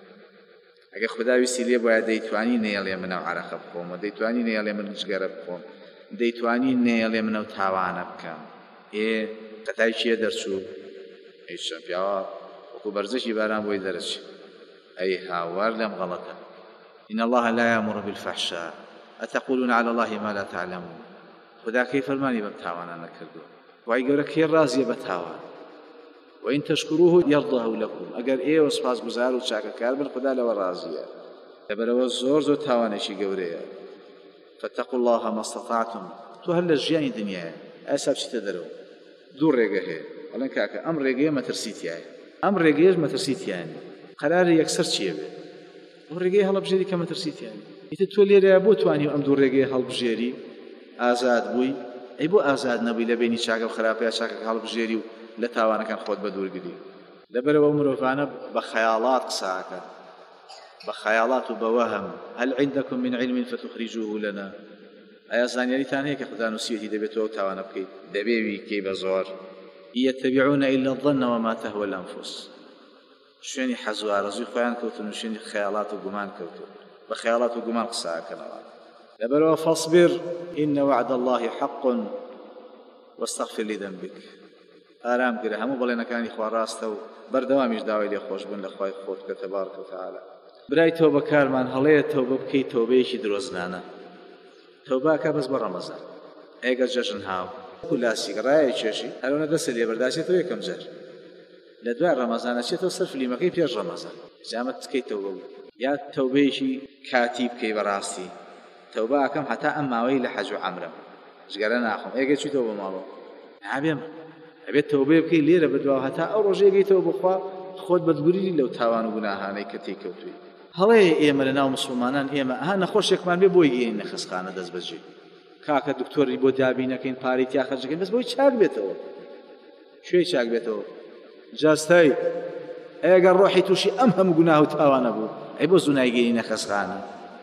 Speaker 1: ئەگەر خدا ویستی لێ بۆیە دەیتوانی نێڵێ منە و عەرەقە بخۆمە دەیتوانی نێڵێ من جگەرە بخۆم دەیتوانی نێڵێ منە و تاوانە بکەم قەتای چیە دەرچوو هیچ پیاوە وەکو بەرزەکی باران بۆی دەرەچی ئەی هاوار لەم غەڵەتە إن الله لا يأمر بالفحشاء أتقولون على الله ما لا تعلمون خدا كيف فرماني بتاوانا نكردو وای گەورە کێ ڕازیە بە تاوان وإن تشكروه يرضه لكم ئەگەر ئێوە سپاسگوزار و چاکەکار بن خدا لەوە ڕازیە لەبەرەوە زۆر تاوانێکی گەورەیە فاتقوا الله ما استطعتم تۆ هەر لە ژیانی دنیایە ئاسا بچیتە دەرەوە دوو ڕێگە هەیە بەڵێن کاکە ئەم ڕێگەیە مەترسیتیایە ئەم ڕێگەیەش مەترسیتیانە قەرارە یەکسەر چییە بێت ئەو ڕێگەی هەڵەبژێری کە مەترسیتیانە ئیتر تۆ لێرەیە بۆ توانی ئەم دوو ڕێگەیە هەڵبژێری ئازاد بووی ئەی بۆ ئازاد نەبووی لە بینی چاکە و خراپەیە چاکە هەڵبژێری و لە تاوانەکان خۆت بە دوورگری لەبەرەوە مرۆڤانە بە خەیاڵات قساکە بە خەیاڵات و بە وەهم هەل عندكم من علم فتخرجوه لنا ئایا زانیاریتان هەیە کە خدا نووسیەتی دەبێتەوە تاوانە بکەیت دەبێوی کەی بە زۆر يتبعون إلا الظن وما تهوى الأنفس شوێنی حەز و ئارەزووی خۆیان کەوتن و شوێنی خەیاڵات و گومان کەوتن بە خەیاڵات و گومان قساکەنەوە لەبەرەوە فاصبر إن وعد الله حق واستغفر لذنبك ئارام گرە هەموو بەڵێنەکانی خوا ڕاستە و بەردەوامیش داوای لێخۆشبوون لە خوای خۆت کە تەبارەکە و تەعالە برای تۆبە کارمان هەڵەیە تەوبە بکەیت تەوبەیەکی درۆزنانە تەوباکە بەس بە ڕەمەزان ئەگەر جەژن هاو و لاسیک ڕایە چێشی هەرەوە دەستە لێبەرداشێتەوە یەکەم جار لە دوای ڕەمەزانە چێتەوە سەر فلیمەکەی پێش ڕەمەزان جامە تکەیتەوە بوو یا تەوبەیەکی کاتی بکەی بەڕاستی تەوبە ئەکەم هەتا ئەم ماوەی لە حەج و عەمرە جگەرە ناخۆم ئێگە چیتەوە بە ماڵەوە نابێم ئەبێت تەوبەیە بکەی لێرە بەدواوە هەتا ئەو ڕۆژێ گەیتەوە بخوا خۆت بەدگوری لەو تاوان و گوناهانەی کە تێکەوتووی هەڵەیە ئێمە لە ناو مسلمانان ئێمە ها نەخۆشێکمان بێ بۆی گەین نەخسخانە دەست بەجێ کاکە دکتۆری بۆ دابینەکەین پارەی تیا خەرجەکەین بەس بۆی چاک بێتەوە شوێی چاک بێتەوە جاستای ئەگەر ڕۆحی تووشی ئەم هەموو گوناه و تاوانە بوو ئەی بۆ زوو نایگەینی نەخسخانە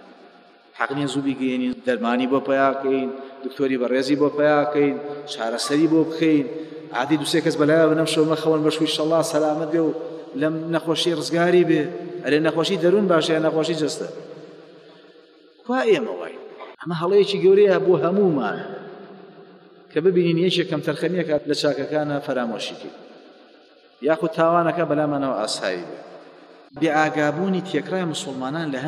Speaker 1: حەق نییە زوو بیگەێنین دەرمانی بۆ پەیاکەین دکتۆری بەڕێزی بۆ پەیاکەین چارەسەری بۆ بخەین عادی دووسێ کەس بەلایەوە بنەم شەو مەخەون بەشوی ئینشەڵڵا سەلامەت بێ و لەم نەخۆشی ڕزگاری بێ ئەرێ نەخۆشی دەروون باشە یا نەخۆشی جەستە کوا ئێمە وای ئەمە هەڵەیەکی گەورەیە بۆ هەموومان کە ببینین یەکێکم تەرخەمیەکە لە چاکەکانە فەرامۆشیکەی یاخود تاوانەکە بەلامانەوە ئاسایی بێ بێئاگابوونی تێکڕای موسڵمانان لە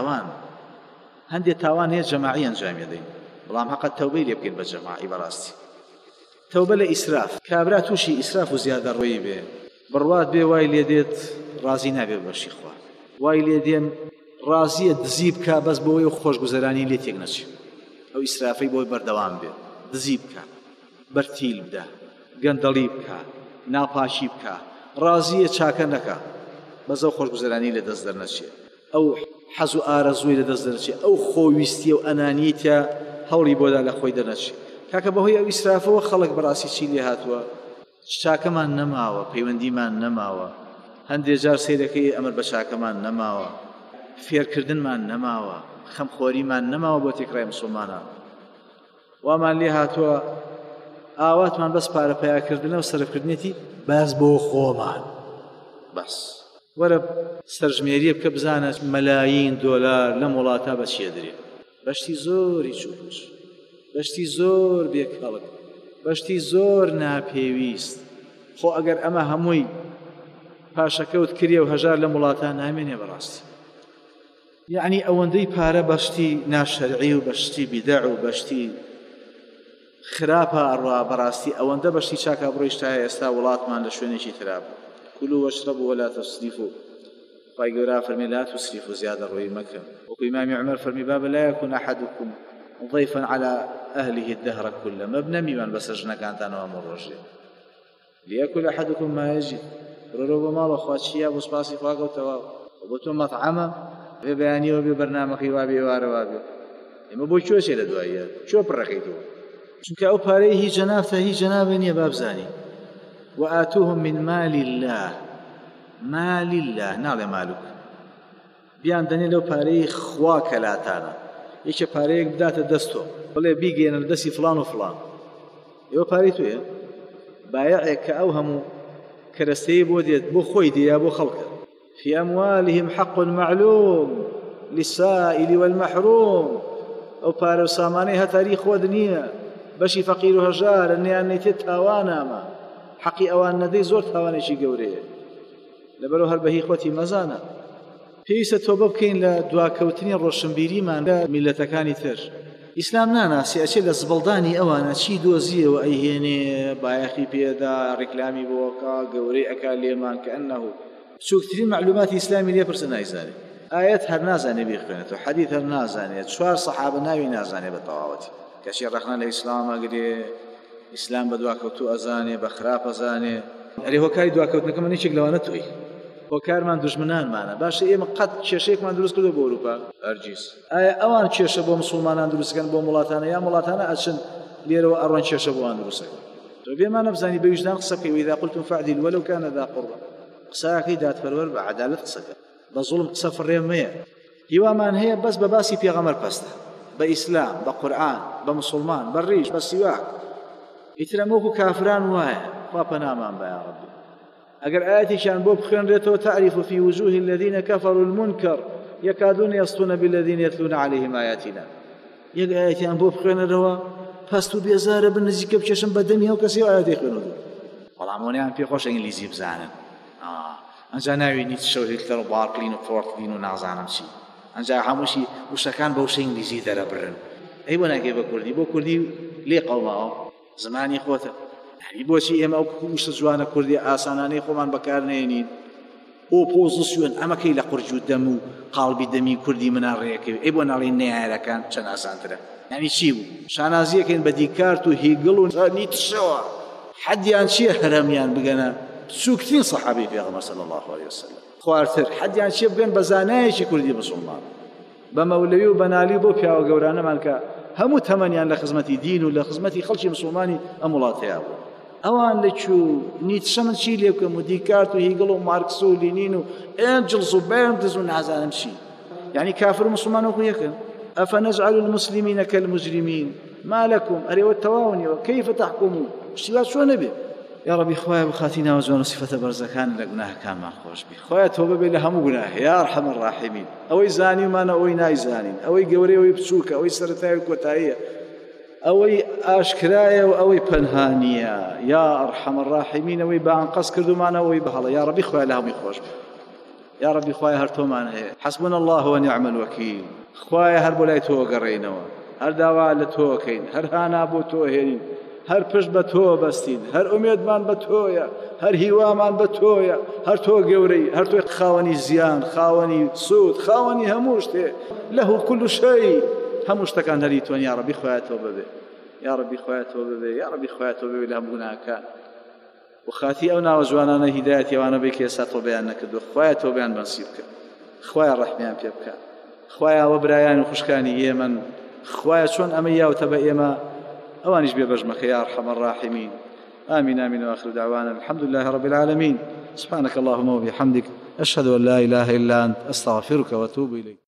Speaker 1: هەندێک تاوان هەیە جەماعی ئەنجام دەدەین بەڵام حەقەت تەوبەی لێ بکەین بە جەماعی بەڕاستی تەوبە لە ئیسراف کابرا تووشی ئیسراف و زیادەڕووی بێ بڕوات بێ وای لێ دێت ڕازی نابێ بەشی خوا وای لێ دێن ڕازیە دزی بکە بەس بۆی و خۆشگوزەرانی لێ تێک نەچێ ئەو ئیسرافەی بۆی بەردەوام بێ دزی بکە بەرتیل بدە گەندەڵی بکە ناپاشی بکە ڕازیە چاکە نەکە بەس ئەو خۆشگوزەرانی لە دەست دەرنەچێ ئەو حەز و ئارەزووی لە دەست دەرچێ ئەو خۆویستیە و ئەنانیتە هەوڵی بۆدا لە خۆی دەرنەچێ کاکە بەهۆی ئەو ئیسرافەوە خەڵک بەڕاستی چی لێ هاتووە چاکەمان نەماوە پەیوەندیمان نەماوە هەندێک جار سیرەکەی ئەمر بە چاکەمان نەماوە فێرکردنمان نەماوە خەمخۆریمان نەماوە بۆ تێکڕای موسڵمانان وامان لێ هاتووە ئاواتمان بەس پارەپەیاکردنە و سەرفکردنێتی باز بۆ خۆمان بەس وەرە سەرژمێریە بکە بزانە مەلاین دۆلار لەم وڵاتە بە چیە درێ بەشتی زۆری چوپوش بەشتی زۆر بێکەڵک بەشتی زۆر ناپێویست خۆ ئەگەر ئەمە هەمووی پاشەکەوت کردێ و هەژار لە وڵاتە نامێنێ بەڕاستی یعنی ئەوەندەی پارە بەشتی ناشەرعی و بەشتی بیدع و بەشتی خراپە ئەڕوا بەڕاستی ئەوەندە بەشتی چاکە بڕۆیشتایە ئێستا وڵاتمان لە شوێنێکی خراپە كلوا واشربوا ولا تسرفوا خی گەورە فەرمی لا تسرفوا زیادە ڕۆی مەکەن وەکو ئیمامی عومەر فەرمی بابە لا يكن أحدكم ضيفا على أهله الدهر كله مبنميوان بس ژنەکانتان هەموو ڕۆژێ ليأكل أحدكم ما يجد ڕۆ بە ماڵە خواتشیە بۆ سپاسی خوا کەوتەوە بۆ تۆ مەطعەمە بێ بەیانیەوە بێ بەرنامەکەی وا بێ وارەوا بێ ئێمە بۆ کوێشێ لە دواییە چۆ پڕەکەیتەوە چونکە ئەو پارەی هیچ جەنابتە هیچ جەنابێ نییە با بزانی وآتوهم من مال الله ناڵێ مالوک بیان دەنێ لەو پارەی خوا کەلاتانە یەکێ پارەیەک بداتە دەستۆ بڵێ بیگەێنە لە دەستی فڵان و فڵان ئێوە پارەی توێ بایعێک کە ئەو هەموو کەرەستەیە بۆ دێت بۆ خۆی دێیا بۆ خەڵکە في أموالهم حق معلوم للسائل والمحروم ئەو پارە و سامانەی هەتاری خۆت نییە بەشی فەقیر و هەژارە نێیان نەیتێت تاوانامە حەقی ئەوان نەدەی زۆر تاوانێکی گەورەیە لەبەرەوە هەر بەهی خۆتی مەزانە پێویستە تۆبە بکەین لە دواکەوتنی ڕۆشنبیریمان لە میلەتەکانی تر ئیسلام ناناسی ئەچێت لە زبڵدانی ئەوانە چی دۆزیەوە ئەیهێنێ بایەخی پێدا ڕێکلامی بۆکە گەورەی ئەکا لێمان کە ئەنەه سوکترین معلوماتی ئیسلامی لێ پرسە نایزانێت ئاەت هەر نازانێ بخوێنێتەوە حەدیث هەر نازانێت 4 سەحابە ناوی نازانێت بە تەواوەتی کەسی ڕەخنە لە ئیسلام ئەگرێ ئیسلام بە دواکەوتو ئەزانێ بە خراپ ئەزانێ ئەرێ هۆکاری دواکەوتنەکەمە هیچێک لەوانە تۆی هۆکارمان دوژمنانمانە باشە ئێمە قەت کێشەیەکمان دروست کردو بۆ ئەوروپا هەرگیز ئایا ئەوان کێشە بۆ مسڵمانان دروستکەن بۆ وڵاتانە یا وڵاتانە ئەچن لێرەوە ئەڕۆن کێشە بۆوان دروستەکەن تۆ بێمانە بزانی بە ویژدان قسە بکەی وإذا قلتم فاعدلوا ولو كان ذا قربى قسەکەی دادپەروەر بە عەدالەت قسەکە بە زوڵم قسە فڕێم مەیە هیوامان هەیە بەس بە باسی پێغەمبەر پەستە بە ئیسلام بە قورئان بە مسڵمان بە ڕیش بە سیواک ئیتر ئەمە وەکو کافران وایە خوا پەنامان بە یا ڕەبی ئەگەر ئاەتێکیان بۆ بخوێنرێتەوە تعریف في وجوه الذين كفروا المنكر يكادون يسطون بالذين يتلون عليهم آياتنا یەک ئاەتیان بۆ بخوێنەرەوە پەست و بێزارە بن نزیکە بکێشن بە دەمی ئەو کەسی ئاەتی خوێنەوە بەڵام ئەوانیان پێخۆش ئینگلیزی بزانن ئەنجا ناوی نیتشە و هیتلەر و بارکلین و فۆرتلین و نازانم چی ئەنجا هەمووشی وشەکان بە وشە ئینگلیزی دەرەبرن ئەی بۆ ناگەی بە کوردی بۆ کوردی لێ قەوماوە زمانی خۆتە بۆچی ئێمە ئەو وشە جوانە کوردی ئاسانانەی خۆمان بەکارنێنین ئۆپۆزیسیۆن ئەمەکەی لە قورج و دەم و قاڵبی دەمی کوردی مناڕێەکەوی ئەی بۆ ناڵی نێیارەکان چەند ئاسانترە یعنی چی بوو شانازیەکەین بە دیکارت و هیگڵ و نیتشەوە حەدیان چییە هەرەمیان بگەنە سوکترین سەحابەی پێغەمبەر صلی الله علیه وسلم خوارتر حەدیان چییە بگەن بە زانایەکی کوردی مسڵمان بە مەولەوی و بەنالی بۆ پیاوە گەورانەمان کە هەموو تەمەنیان لە خزمەتی دین و لە خزمەتی خەڵکی مسلمانی ئەم وڵاتەیە بوو ئەوان لەکوێ نیتشە من چی لێ بکەم و دیکارت و هیگڵ و مارکس و لینین و ئێنجلز و بێرنز و نازانم چی یعنی کافر و مسلمان وەکو یەکن ئەفەنەجعل المسلمین کالمجرمین ما لەکم ئەرێوە تەواونیەوە کەیفە تەحکومون شتیوا چۆن نەبێ یا ربی خوایە بخاتی ناو جوان و سیفەتە بەرزەکان لە گوناهەکانمان خۆش بی خوایە تۆبە بێ لە هەموو گوناه یا ئەرحەم الراحیمین ئەوەی زانیمانە ئەوەی نایزانین ئەوەی گەورەی ئەوەی بچووکە ئەوەی سەرەتایی و کۆتاییە ئەوەی ئاشکرایە و ئەوەی پەنهانیە. یا ئەرحەمە الراحیمین، ئەوەی بانقەس کردومانەوەی بەهەڵە. یا ڕەبی خوای لە هەمووی خۆش بێ. یا ڕەبی خوای هەر تۆمان هەیە. حەسبونا الله ونعم الوەکیل. خوایە هەر بۆ لای تۆ گەڕێینەوە، هەر داوا لە تۆکەین، هەر هانا بۆ تۆ هێنین، هەر پشت بە تۆ بەستین، هەر ئومێدمان بە تۆیە، هەر هیوامان بە تۆیە، هەر تۆ گەورەی، هەر تۆی خاوەنی زیان، خاوەنی سوود، خاوەنی هەموو شتێ، لەهو كل شەی، هەموو شتەکان هەری تۆن. یا ڕەبی خوایە تۆ ببێ، یا ڕەبی خوایە تۆ ببێ، یا ڕەبی خوایە تۆ ببێ لە هەموو گوناهەکان. وخاتی ئەو ناوە جوانانە هیدایەتی ئەوانە بێ کە ئێستا تۆ بەیان نەکردووە. خوایە تۆ بەیان بەنسیب بکە، خوایە ڕەحمیان پێ بکە، خوایە ئەوە برایان و خوشکانی ئێمەن، خوایە چۆن ئەمە یاوتە بە ئێمە ئەوانیش بێ بەژمەکە. یا ئەرحەمە الراحیمین. آمين آمين وآخر دعوانا الحمد لله رب العالمين. سبحانك اللهم وبحمدك أشهد أن لا إله إلا أنت أستغفرك وأتوب إليك.